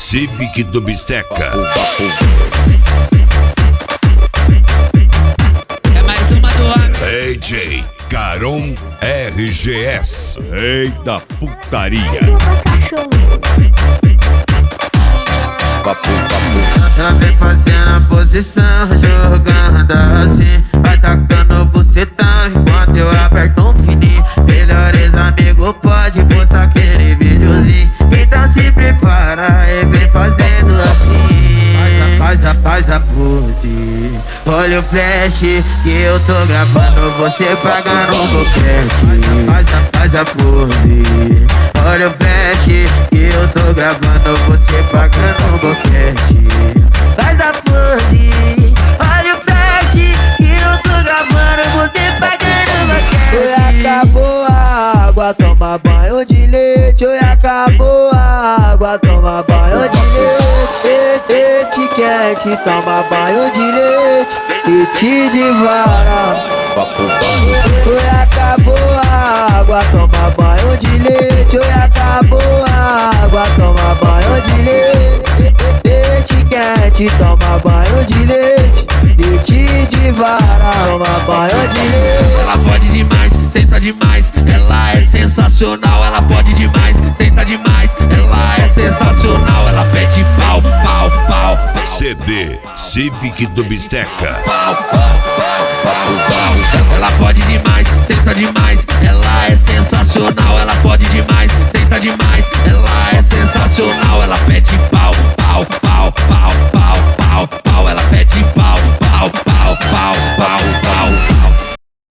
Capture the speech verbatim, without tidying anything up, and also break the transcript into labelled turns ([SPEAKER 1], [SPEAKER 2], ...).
[SPEAKER 1] Civic do Bisteca.
[SPEAKER 2] É mais uma do homem.
[SPEAKER 1] D J Caron R G S. Rei da putaria.
[SPEAKER 3] Ela vem fazendo a posição, jogando assim, vai tacando bucetão enquanto eu aperto um fininho. Melhores amigos pode postar aquele videozinho, então se prepara e vem fazendo assim. Faz a, faz a, faz a pose, olha o flash que eu tô gravando, você pagando o boquete. Faz a, faz a pose, olha o flash que eu tô gravando, você pagando o boquete. Faz a pose, olha o flash que eu tô gravando, você pagando o boquete.
[SPEAKER 4] Oi, acabou a água, toma banho de leite. Oi, acabou a água, toma banho de leite. Leite quente, toma banho de leite. Leite de vara. Oi, acabou a água, toma banho de leite. Oi, acabou a água, toma banho de leite. Leite quente, toma banho de leite. Leite de vara, toma banho de leite.
[SPEAKER 5] Ela pode demais, senta demais, ela é sensacional. Ela pode demais, senta demais, ela é sensacional. Ela pede pau, pau, pau, pau.
[SPEAKER 1] C D Civic do Bisteca.
[SPEAKER 5] Pau, pau, pau, pau, pau. Ela pode demais, senta demais, ela é sensacional. Ela pode demais, senta demais, ela é sensacional. Ela pede pau, pau, pau, pau.